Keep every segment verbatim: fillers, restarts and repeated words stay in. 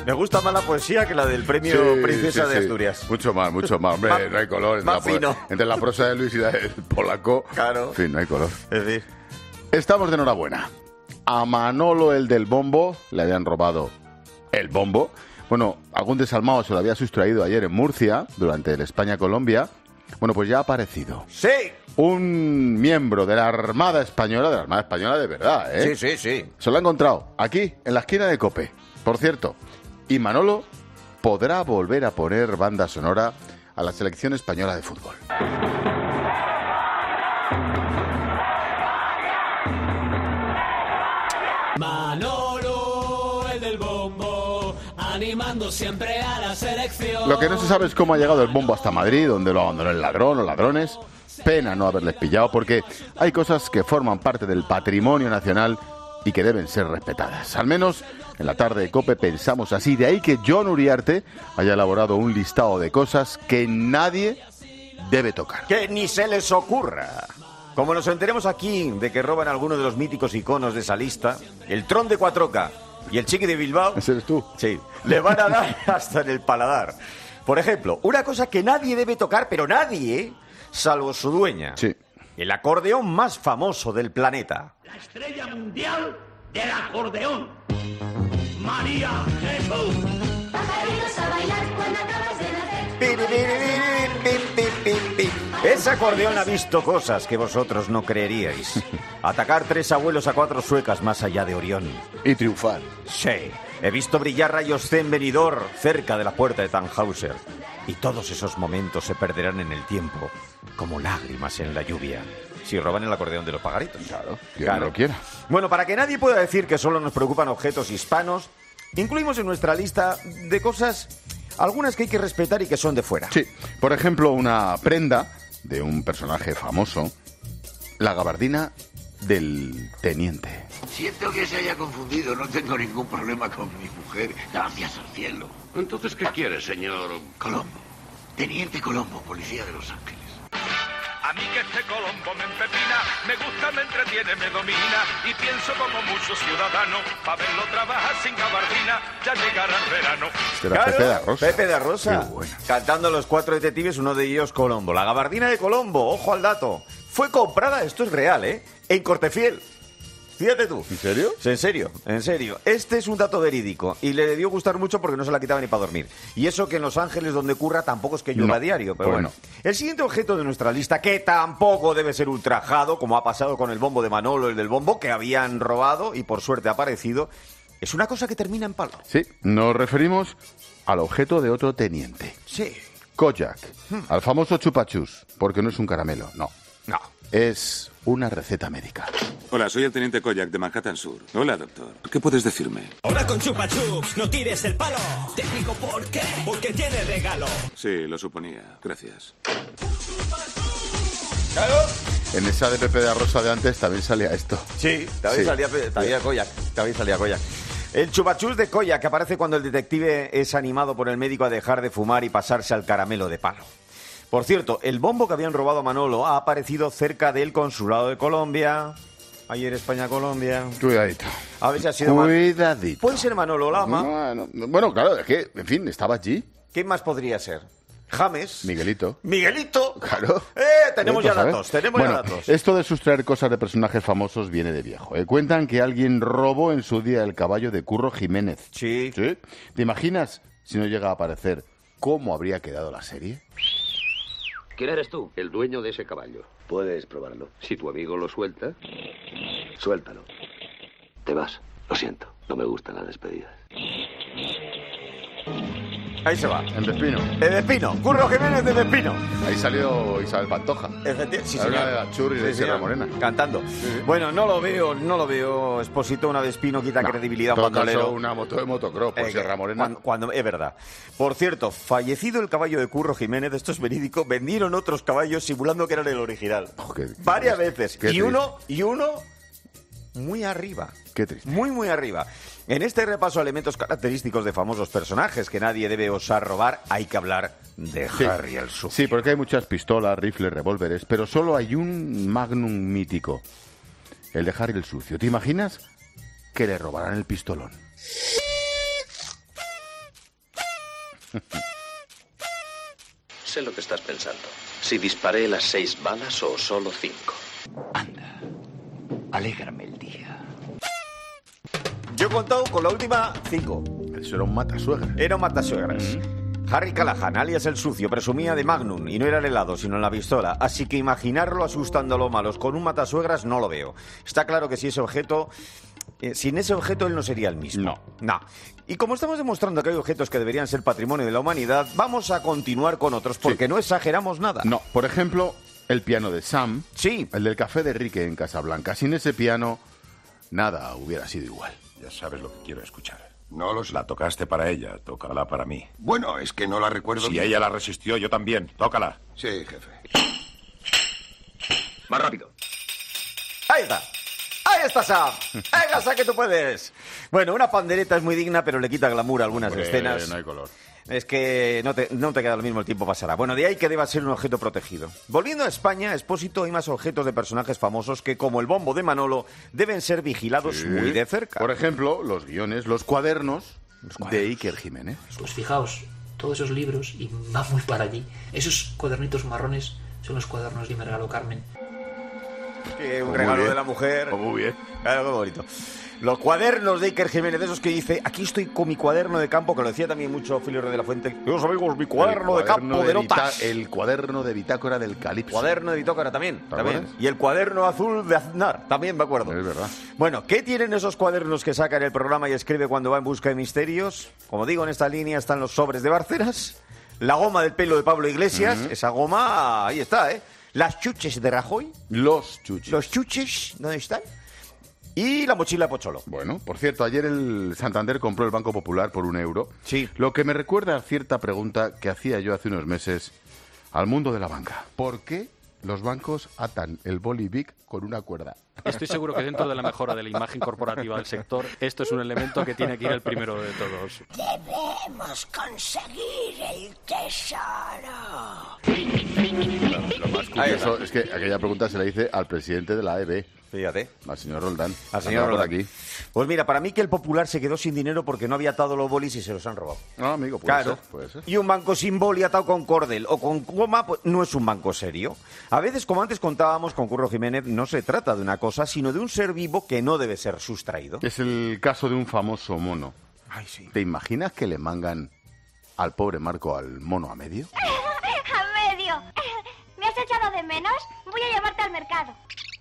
Me gusta más la poesía que la del premio sí, Princesa sí, de sí. Asturias. Mucho más, mucho más. Hombre, más, no hay color. Entre más la, fino. Entre la prosa de Luis y la del polaco. Claro. En fin, no hay color. Es decir... Estamos de enhorabuena. A Manolo, el del bombo, le habían robado el bombo. Bueno, algún desalmado se lo había sustraído ayer en Murcia, durante el España-Colombia. Bueno, pues ya ha aparecido. ¡Sí! Un miembro de la Armada Española, de la Armada Española de verdad, ¿eh? Sí, sí, sí. Se lo ha encontrado aquí, en la esquina de Cope. Por cierto, y Manolo podrá volver a poner banda sonora a la selección española de fútbol. Manolo, el del bombo, animando siempre a la selección. Lo que no se sabe es cómo ha llegado el bombo hasta Madrid, donde lo abandonó el ladrón o ladrones. Pena no haberles pillado, porque hay cosas que forman parte del patrimonio nacional y que deben ser respetadas. Al menos en la tarde de COPE pensamos así. De ahí que Jon Uriarte haya elaborado un listado de cosas que nadie debe tocar. Que ni se les ocurra. Como nos enteremos aquí de que roban algunos de los míticos iconos de esa lista, el Tron de cuatro K y el Chiqui de Bilbao... ¿Ese eres tú? Sí, le van a dar hasta en el paladar. Por ejemplo, una cosa que nadie debe tocar, pero nadie, ¿eh? Salvo su dueña. Sí. El acordeón más famoso del planeta. La estrella mundial del acordeón. María Jesús. Pajaritos a bailar cuando acabas de nacer. Pi, pi, pi, pi, pi, pi, pi. Ese acordeón ha visto cosas que vosotros no creeríais. Atacar tres abuelos a cuatro suecas más allá de Orión. Y triunfar. Sí. He visto brillar rayos Zen Benidorm cerca de la puerta de Tannhauser. Y todos esos momentos se perderán en el tiempo, como lágrimas en la lluvia. Si roban el acordeón de los pajaritos. Claro, quien claro. lo quiera. Bueno, para que nadie pueda decir que solo nos preocupan objetos hispanos, incluimos en nuestra lista de cosas, algunas que hay que respetar y que son de fuera. Sí, por ejemplo, una prenda de un personaje famoso, la gabardina del teniente. Siento que se haya confundido, no tengo ningún problema con mi mujer, gracias al cielo. Entonces, ¿qué quiere, señor? Colombo, teniente Colombo, policía de Los Ángeles. A mí que este Colombo me empepina, me gusta, me entretiene, me domina, y pienso como muchos ciudadanos, para verlo trabajar sin gabardina, ya llegará el verano. Este era Pepe da Rosa. Pepe da Rosa, Qué bueno. Cantando Los Cuatro Detectives, uno de ellos Colombo. La gabardina de Colombo, ojo al dato, fue comprada, esto es real, ¿eh?, en Cortefiel. Fíjate tú. ¿En serio? En serio, en serio. Este es un dato verídico y le debió gustar mucho porque no se la quitaba ni para dormir. Y eso que en Los Ángeles, donde curra, tampoco es que llueva No, a diario, pero pues bueno. El siguiente objeto de nuestra lista, que tampoco debe ser ultrajado, como ha pasado con el bombo de Manolo, el del bombo, que habían robado y por suerte ha aparecido, es una cosa que termina en palo. Sí, nos referimos al objeto de otro teniente. Sí. Kojak, hmm. al famoso chupachus, porque no es un caramelo, no. No. Es una receta médica. Hola, soy el teniente Kojak de Manhattan Sur. Hola, doctor. ¿Qué puedes decirme? Ahora con Chupa Chups, no tires el palo. Te explico por qué. Porque tiene regalo. Sí, lo suponía. Gracias. ¿Claro? En esa de Pepe da Rosa de antes también salía esto. Sí, también Sí. salía, salía Kojak. También salía Kojak. El chupachus de Kojak, que aparece cuando el detective es animado por el médico a dejar de fumar y pasarse al caramelo de palo. Por cierto, el bombo que habían robado a Manolo ha aparecido cerca del consulado de Colombia. Ayer España-Colombia. Cuidadito. A ver si ha sido Cuidadito. Man... ¿Puede ser Manolo Lama? Bueno, bueno, claro, es que, en fin, estaba allí. ¿Quién más podría ser? James. Miguelito. Miguelito. Claro. Eh, tenemos ya ¿sabes? datos, tenemos bueno, ya datos. Esto de sustraer cosas de personajes famosos viene de viejo. ¿eh? Cuentan que alguien robó en su día el caballo de Curro Jiménez. Sí. ¿Sí? ¿Te imaginas, si no llega a aparecer, cómo habría quedado la serie? ¿Quién eres tú? El dueño de ese caballo. Puedes probarlo. Si tu amigo lo suelta, Suéltalo. te vas. Lo siento, no me gustan las despedidas. Ahí se va. En Despino. De Despino. Curro Jiménez de Despino. Ahí salió Isabel Pantoja. Efectivamente, sí, La señor. una de la Churri de Sí, Sierra señor. Morena. Cantando. Sí, sí. Bueno, no lo veo, no lo veo, Expósito, una Despino quita No, credibilidad a todo un bandolero. caso, una moto de motocross por Eh, Sierra Morena. Cuando, cuando- es verdad. Por cierto, fallecido el caballo de Curro Jiménez, esto es verídico, vendieron otros caballos simulando que eran el original. Oh, qué- Varias qué- veces. qué Y uno, y uno muy arriba. Qué triste. Muy, muy arriba. En este repaso a elementos característicos de famosos personajes que nadie debe osar robar, hay que hablar de Sí. Harry el Sucio. Sí, porque hay muchas pistolas, rifles, revólveres, pero solo hay un magnum mítico, el de Harry el Sucio. ¿Te imaginas que le robarán el pistolón? Sé lo que estás pensando. Si disparé las seis balas o solo cinco. Anda, alégrame el día. Yo he contado con la última cinco. Eso era un matasuegras. Era un matasuegras. Mm-hmm. Harry Callahan, alias el sucio, presumía de Magnum, y no era el helado, sino la pistola. Así que imaginarlo asustando a los malos con un matasuegras no lo veo. Está claro que si ese objeto... Eh, sin ese objeto él no sería el mismo. No. No. Y como estamos demostrando que hay objetos que deberían ser patrimonio de la humanidad, vamos a continuar con otros, porque sí. no exageramos nada. No, por ejemplo, el piano de Sam. Sí. El del café de Enrique en Casablanca. Sin ese piano, nada hubiera sido igual. Ya sabes lo que quiero escuchar. No lo sé. La tocaste para ella, tócala para mí. Bueno, es que no la recuerdo. Si bien. ella la resistió, yo también. Tócala. Sí, jefe. Más rápido. Ahí está. ¡Ahí está, Sam! ¡Venga, Sam, que tú puedes! Bueno, una pandereta es muy digna, pero le quita glamour a algunas Hombre, escenas. No hay color. Es que no te, no te queda lo mismo, el tiempo pasará. Bueno, de ahí que deba ser un objeto protegido. Volviendo a España, Expósito, hay más objetos de personajes famosos que, como el bombo de Manolo, deben ser vigilados sí. muy de cerca. Por ejemplo, los guiones, los cuadernos, los cuadernos. de Iker Jiménez. Pues fijaos, todos esos libros, y va muy para allí, esos cuadernitos marrones son los cuadernos de Mi Regalo Carmen. Que un regalo de la mujer. Oh, muy bien. Claro, qué bonito. Los cuadernos de Iker Jiménez, de esos que dice, aquí estoy con mi cuaderno de campo, que lo decía también mucho Filio de la Fuente. Dios amigos, mi cuaderno, cuaderno de campo de, de notas. Vita, el cuaderno de bitácora del Calipso. Cuaderno de bitácora también, también. Y el cuaderno azul de Aznar, también me acuerdo. Es verdad. Bueno, ¿qué tienen esos cuadernos que saca en el programa y escribe cuando va en busca de misterios? Como digo, en esta línea están los sobres de Barceras, la goma del pelo de Pablo Iglesias, uh-huh. esa goma, ahí está, ¿eh? Las chuches de Rajoy. Los chuches. Los chuches, ¿dónde están? Y la mochila de Pocholo. Bueno, por cierto, ayer el Santander compró el Banco Popular por un euro. Sí. Lo que me recuerda a cierta pregunta que hacía yo hace unos meses al mundo de la banca. ¿Por qué los bancos atan el boli Bic con una cuerda? Estoy seguro que dentro de la mejora de la imagen corporativa del sector, esto es un elemento que tiene que ir el primero de todos. Debemos conseguir el tesoro. Lo más curioso es que aquella pregunta se la hice al presidente de la A E B. Fíjate. Al señor Roldán. Al señor Roldán. Aquí. Pues mira, para mí que el Popular se quedó sin dinero porque no había atado los bolis y se los han robado. No, amigo, puede claro. ser, puede ser. Y un banco sin boli atado con cordel o con goma, pues no es un banco serio. A veces, como antes contábamos con Curro Jiménez, no se trata de una cosa, sino de un ser vivo que no debe ser sustraído. Es el caso de un famoso mono. Ay, sí. ¿Te imaginas que le mangan al pobre Marco al mono a medio? A medio. ¿Me has echado de menos? Voy a llevarte al mercado.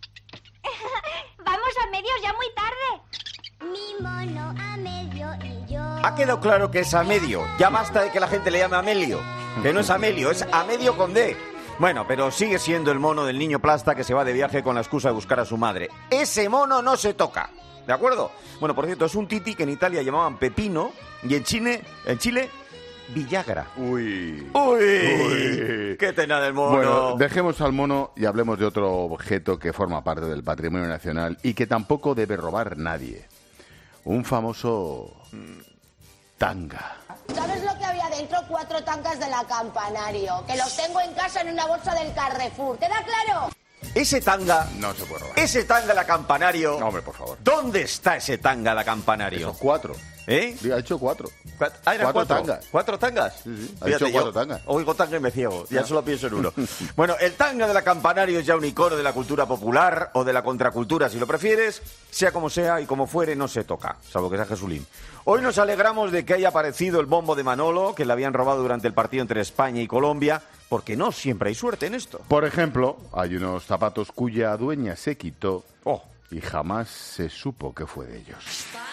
Vamos a medios, ya muy tarde. Mi mono a medio y yo... Ha quedado claro que es a medio. Ya basta de que la gente le llame Amelio. Que no es Amelio, es a medio con D. Bueno, pero sigue siendo el mono del niño plasta que se va de viaje con la excusa de buscar a su madre. Ese mono no se toca. ¿De acuerdo? Bueno, por cierto, es un titi que en Italia llamaban Pepino y en Chile, en Chile, Villagra. Uy. Uy. Uy. ¡Qué tena del mono! Bueno, dejemos al mono y hablemos de otro objeto que forma parte del patrimonio nacional y que tampoco debe robar nadie. Un famoso tanga. ¿Sabes lo que había dentro? Cuatro tangas de la Campanario, que los tengo en casa en una bolsa del Carrefour. ¿Te da claro? Ese tanga... No se puede robar. Ese tanga la Campanario... No, hombre, por favor. ¿Dónde está ese tanga la Campanario? Esos cuatro. ¿Eh? Ha hecho cuatro. ¿Cuatro? Ah, ¿eran cuatro, cuatro tangas. ¿Cuatro tangas? Sí, sí. Ha Fíjate, hecho cuatro yo tangas. Oigo tanga y me ciego. Ya no. solo pienso en uno. Bueno, el tanga de la Campanario es ya un icono de la cultura popular o de la contracultura, si lo prefieres. Sea como sea y como fuere, no se toca, salvo que sea Jesulín. Hoy nos alegramos de que haya aparecido el bombo de Manolo, que le habían robado durante el partido entre España y Colombia, porque no siempre hay suerte en esto. Por ejemplo, hay unos zapatos cuya dueña se quitó oh. y jamás se supo qué fue de ellos.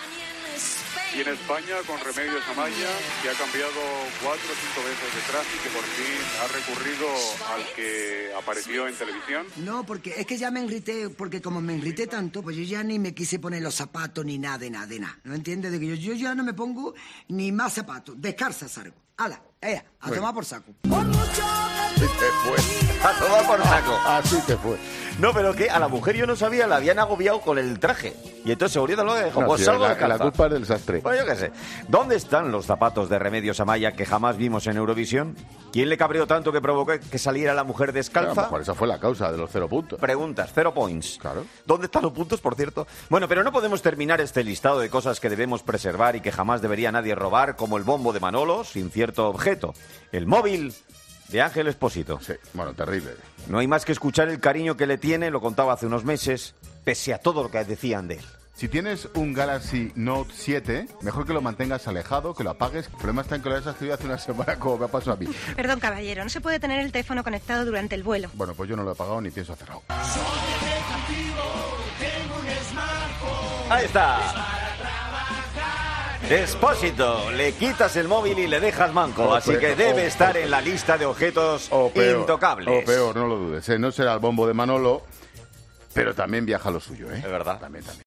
Y en España, con Remedios Amaya, que ha cambiado cuatro o cinco veces de traje y que por fin ha recurrido al que apareció en televisión. No, porque es que ya me enrité, porque como me enrité tanto, pues yo ya ni me quise poner los zapatos ni nada, de nada, de nada. ¿No entiendes? De que yo, yo ya no me pongo ni más zapatos. Descalza salgo. ¡Hala! ¡Ella! A bueno. tomar por saco. Así te fue. A tomar por saco. Así te fue. No, pero que a la mujer yo no sabía, la habían agobiado con el traje. Y entonces seguridad lo dejó. No, pues sí, salgo la, de la culpa es del sastre. Bueno, yo qué sé. ¿Dónde están los zapatos de Remedios Amaya que jamás vimos en Eurovisión? ¿Quién le cabreó tanto que provocó que saliera la mujer descalza? Claro, pues esa fue la causa de los cero puntos. Preguntas, cero points. Claro. ¿Dónde están los puntos, por cierto? Bueno, pero no podemos terminar este listado de cosas que debemos preservar y que jamás debería nadie robar, como el bombo de Manolo, sin cierto objeto. secreto. El móvil de Ángel Expósito. Sí, bueno, terrible. No hay más que escuchar el cariño que le tiene, lo contaba hace unos meses, pese a todo lo que decían de él. Si tienes un Galaxy Note siete, mejor que lo mantengas alejado, que lo apagues. El problema está en que lo hayas adquirido hace una semana, como me ha pasado a mí. Perdón, caballero, no se puede tener el teléfono conectado durante el vuelo. Bueno, pues yo no lo he apagado ni pienso hacerlo. Ahí está. Expósito, le quitas el móvil y le dejas manco, O así peor, que debe o- estar en la lista de objetos O peor, intocables. o peor, no lo dudes. ¿eh? No será el bombo de Manolo, pero también viaja lo suyo, ¿eh? Es verdad. También, también.